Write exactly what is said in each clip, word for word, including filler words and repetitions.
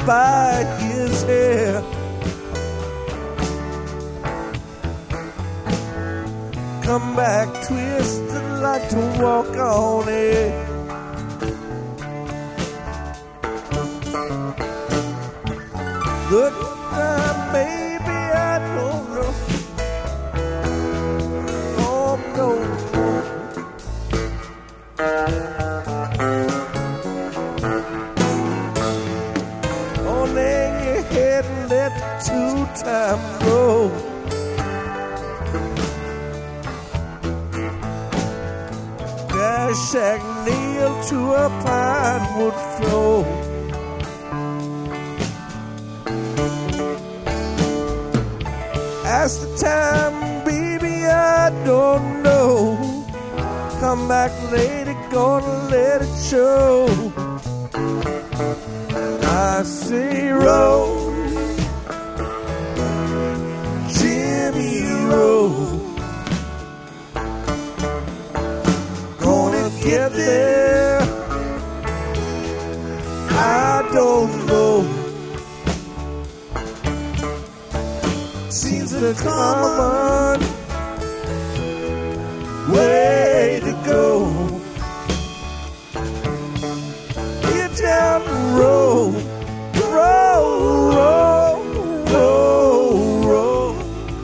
by his hair. Come back twisted like to walk on air. Look, uh, maybe I don't know. Oh, no. Oh, lay your head and let the two-time go. Dash shack nailed to a pine wood floor. As the time, baby, I don't know. Come back lady, gonna let it show. I say roll, Jimmy roll. Gonna get there, I don't know. Seems the common way to go. Get down the road, roll, roll, roll, roll.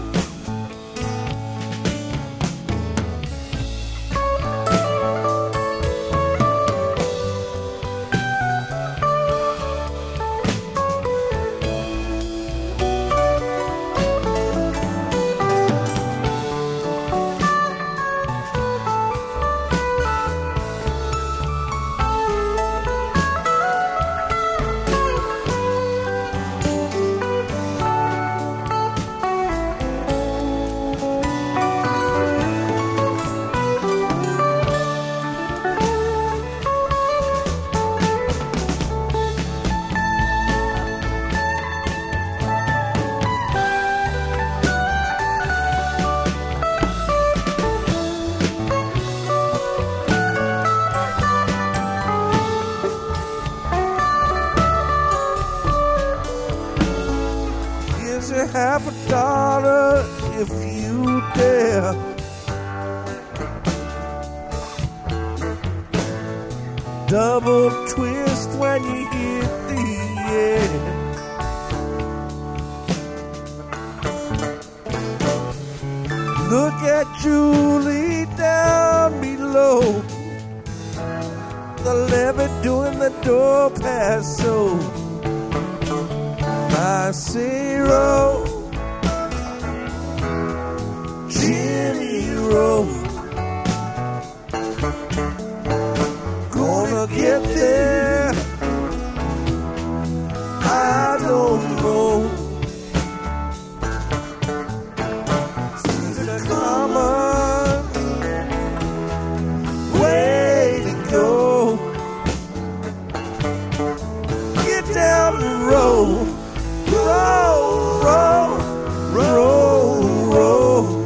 Half a dollar if you dare. Double twist when you hit the air. Look at Julie down below, the levee doing the door pass so. I say roll, Jimmy roll. Gonna get there, I don't know. Seems a common way to go. Get down the road. Roll, roll, roll, roll.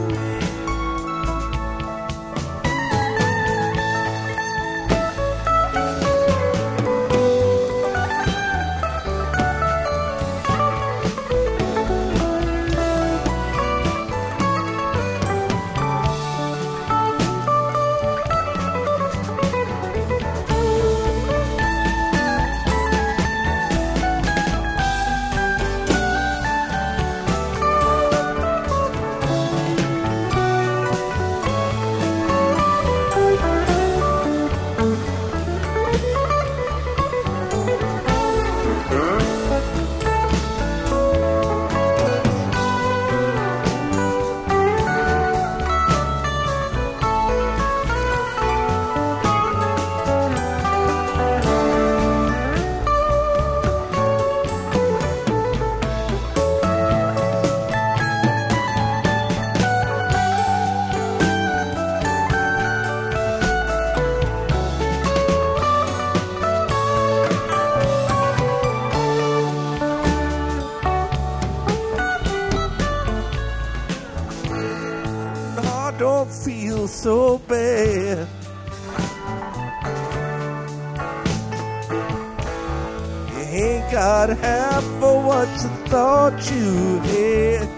Don't feel so bad. You ain't got not half for what you thought you had.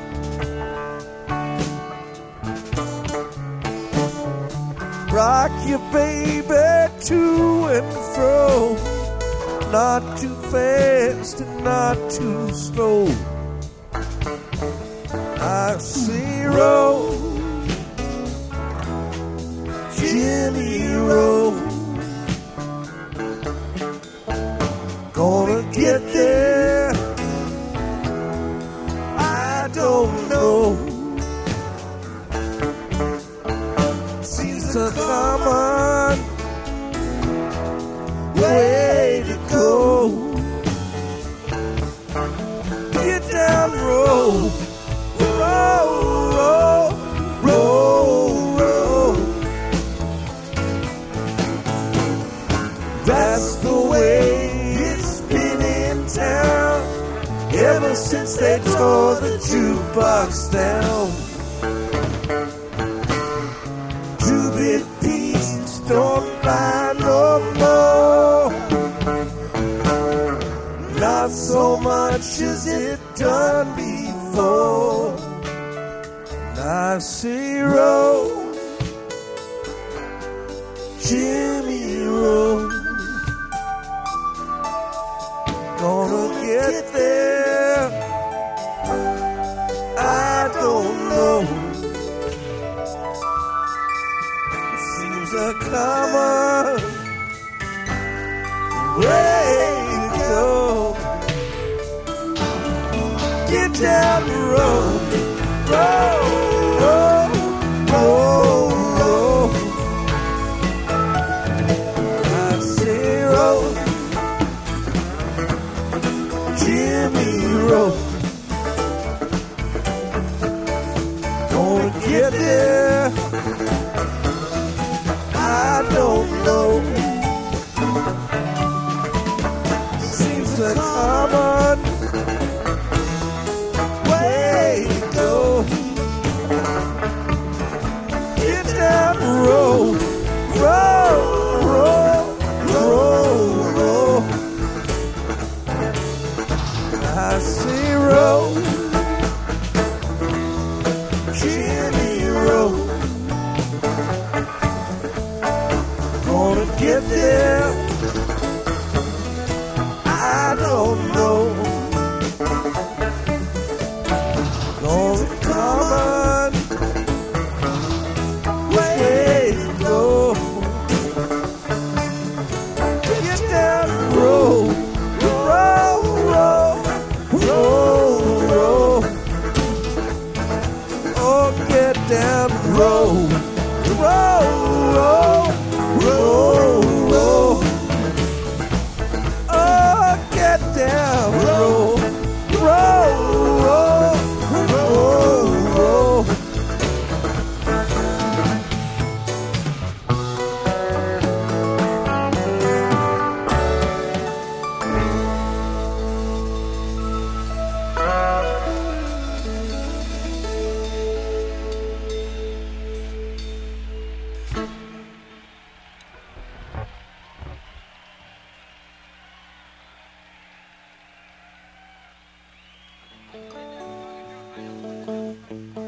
Rock your baby to and fro, not too fast and not too slow. I see roll, Jimmy roll. Gonna get there, I don't know. Seems a common way to go. Get down the road, roll, roll, roll, roll. That's the way it's been in town ever since they tore the jukebox down. Two-bit pieces don't buy no more, not so much as it done before. I see roll, Jimmy roll. Gonna get there, I don't know. Seems a common way to go. Get down the road, roll, roll, roll, roll. I say roll, Jimmy roll. Gonna get there, I don't know. Seems a common way to go. Get down the road, roll, roll, roll, roll. I see roll, Jimmy roll. Gonna get there, I don't know. Gonna come on, way to go. Get down the road, roll, roll, roll, roll. Oh, get down the road, roll, roll, roll, roll. Oh, get down the road, roll, roll, roll, roll. Thank you.